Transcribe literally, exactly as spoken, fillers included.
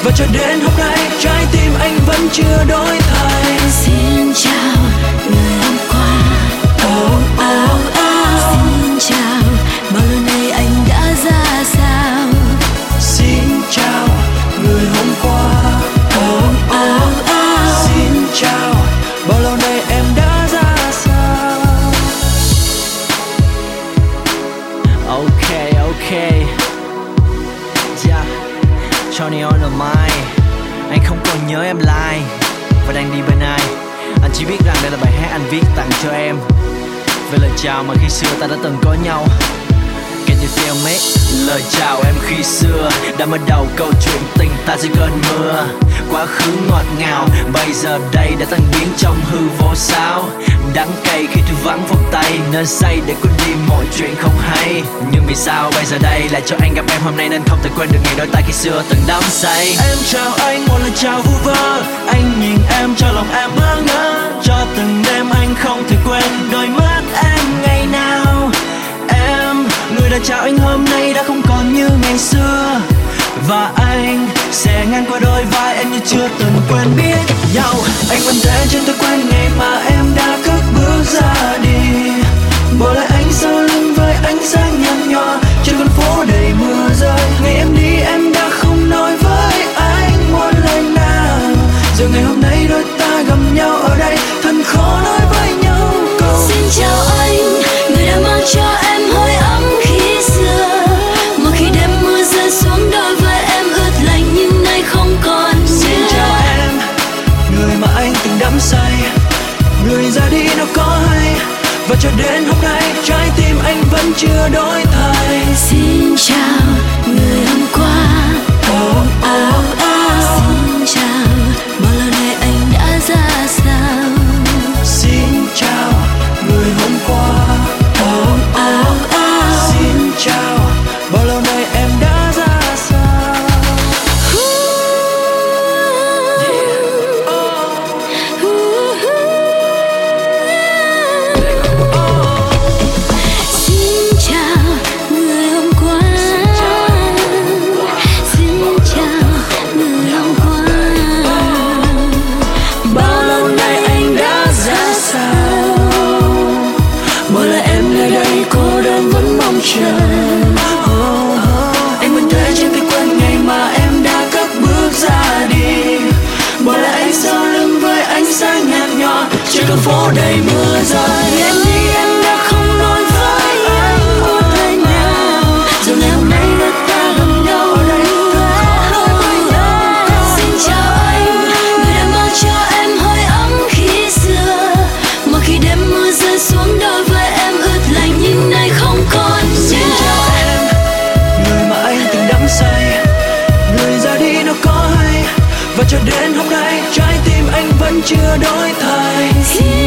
và cho đến hôm nay trái tim anh vẫn chưa đổi thay. Xin chào người hôm qua. Oh, oh, oh. Xin chào bao lâu nay anh đã ra sao. Xin chào người hôm qua. Oh, oh, oh. Xin chào bao lâu nay em đã ra sao. Okay, okay. Yeah, Johnny on the mic. Anh không còn nhớ em like và đang đi bên ai. Anh chỉ biết rằng đây là bài hát anh viết tặng cho em, về lời chào mà khi xưa ta đã từng có nhau. Can you feel me? Lời chào em khi xưa đã mở đầu câu chuyện tình ta dưới cơn mưa. Quá khứ ngọt ngào bây giờ đây đã tan biến trong hư vô sao. Đắng cay khi tôi vắng vòng tay, nên say để quên đi mọi chuyện không hay. Nhưng vì sao bây giờ đây lại cho anh gặp em hôm nay, nên không thể quên được ngày đôi ta khi xưa từng đắm say. Em chào anh một lời chào vu vơ, anh nhìn em cho lòng em bỡ ngỡ. Cho từng đêm anh không thể quên đôi mắt em ngày nào. Em, người đã chào anh hôm nay đã không còn như ngày xưa. Và anh sẽ ngang qua đôi vai em như chưa từng quen biết nhau. Anh vẫn thế trên tôi quên ngày mà em đã cất bước ra đi. Bỏ lại anh sau lưng với ánh sáng nhạt nhòa trên con phố đầy mưa rơi. Ngày em đi em đã không nói với anh một lời nào. Giờ ngày hôm nay đôi ta gặp nhau ở đây, thật khó nói với nhau câu. Xin chào anh, người đã mang cho em hơi ấm khi xưa. Mà khi đêm mưa rơi xuống đôi vai em ướt lạnh nhưng nay không còn nữa. Xin chào em, người mà anh từng đắm say. Người ra đi nó có hay, và cho đến hôm nay trái tim anh vẫn chưa đổi thay. Xin chào người hôm qua. Oh, oh, oh. Xin chào bao lâu nay anh đã ra sao. Xin chào người hôm qua. Oh, oh, oh. Xin chào bao lâu nay em đã ra sao. Xin chào người hôm qua. Xin chào người hôm qua. Bao lâu nay anh đã ra sao. Mỗi lời em nơi đây cô đơn vẫn mong chờ. Oh, oh. Anh vẫn thế trên tay quên ngày mà em đã cất bước ra đi. Bỏ lại anh sau lưng với ánh sáng nhạt nhòa trên con phố đầy mưa rơi. Em đi em đã không nói với anh một lời nào. Giờ ngày hôm nay đôi ta gặp nhau ở đây, thật khó nói với nhau câu. Xin chào anh, người đã mang cho em hơi ấm khi xưa. Mà khi đêm mưa rơi xuống đôi vai em ướt lạnh nhưng nay không còn nữa. Xin chào em, người mà anh từng đắm say. Người ra đi nó có hay, và cho đến hôm nay trái tim anh vẫn chưa đổi thay. Xin